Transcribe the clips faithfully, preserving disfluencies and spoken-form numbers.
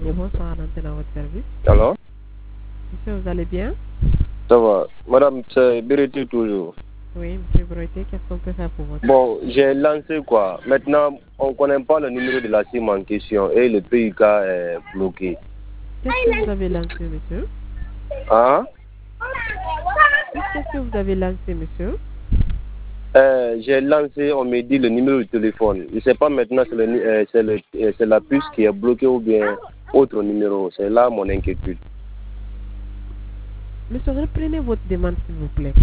Et bonsoir à l'antenne à votre service. Alors? Monsieur, vous allez bien? Ça va. Madame, c'est Bérété toujours. Oui, monsieur Bérété, qu'est-ce qu'on peut faire pour vous? Bon, j'ai lancé quoi. Maintenant, on ne connaît pas le numéro de la SIM en question et le P I K est bloqué. Qu'est-ce que vous avez lancé, monsieur? Hein? Qu'est-ce que vous avez lancé, monsieur? Euh, j'ai lancé, on me dit le numéro de téléphone. Je ne sais pas maintenant si euh, c'est euh, la puce qui est bloquée ou bien autre numéro. C'est là mon inquiétude. Monsieur, reprenez votre demande, s'il vous plaît.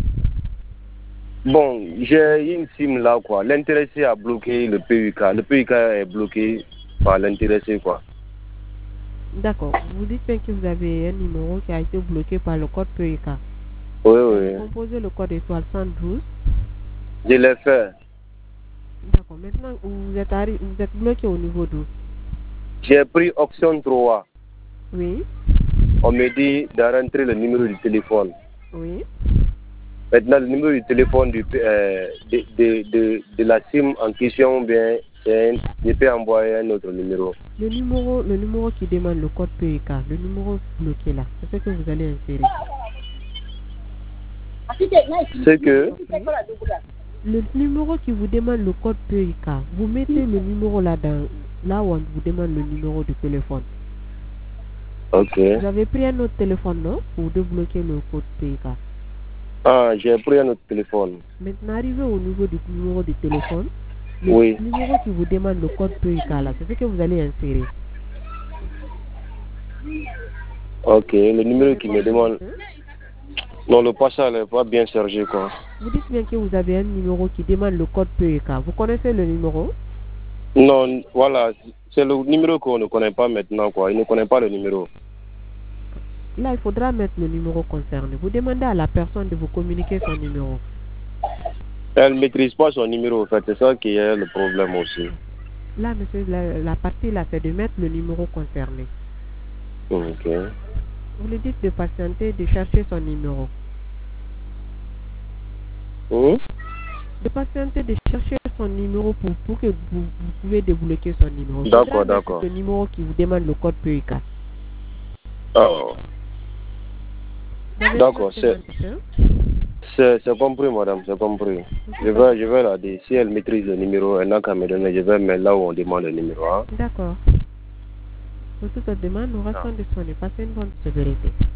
Bon, j'ai une SIM là, quoi. L'intéressé a bloqué le P I K. Le P I K est bloqué par l'intéressé, quoi. D'accord. Vous dites bien que vous avez un numéro qui a été bloqué par le code P I K. Oui, oui. Vous composez le code étoile cent douze. Je l'ai fait. D'accord. Maintenant, vous êtes, arri... vous êtes bloqué au niveau d'où? J'ai pris option trois. Oui. On me dit de rentrer le numéro du téléphone. Oui. Maintenant, le numéro du téléphone du, euh, de, de, de, de la SIM en question, bien, je peux envoyer un autre numéro. Le numéro, le numéro qui demande le code P I K, le numéro bloqué là, c'est ce que vous allez insérer. C'est que le numéro qui vous demande le code P I K, vous mettez le numéro là dans là où on vous demande le numéro de téléphone. Ok. Vous avez pris un autre téléphone, non, pour débloquer le code P I K. Ah, j'ai pris un autre téléphone. Maintenant, arrivé au niveau du numéro de téléphone, le oui. numéro qui vous demande le code P I K là, c'est ce que vous allez insérer. Ok, le numéro qui me demande... Non, le passage n'est pas bien chargé, quoi. Vous dites bien que vous avez un numéro qui demande le code P I K. Vous connaissez le numéro? Non, voilà, c'est le numéro qu'on ne connaît pas maintenant, quoi. Il ne connaît pas le numéro. Là, il faudra mettre le numéro concerné. Vous demandez à la personne de vous communiquer son numéro. Elle ne maîtrise pas son numéro, en fait. C'est ça qui est le problème aussi. Là, monsieur, la, la partie là, c'est de mettre le numéro concerné. Ok. Vous lui dites de patienter, de chercher son numéro. Mmh? De patienter, de chercher son numéro pour, pour que vous, vous pouvez débloquer son numéro. D'accord, d'accord. Le numéro qui vous demande le code P I K. Oh. D'accord, c'est... C'est compris, madame, c'est compris. Je vais, je vais la dire. Si elle maîtrise le numéro, elle n'a qu'à me donner, je vais mettre là où on demande le numéro. Hein? D'accord. Pour toute demande, nous restons disponibles. Passez une bonne sécurité.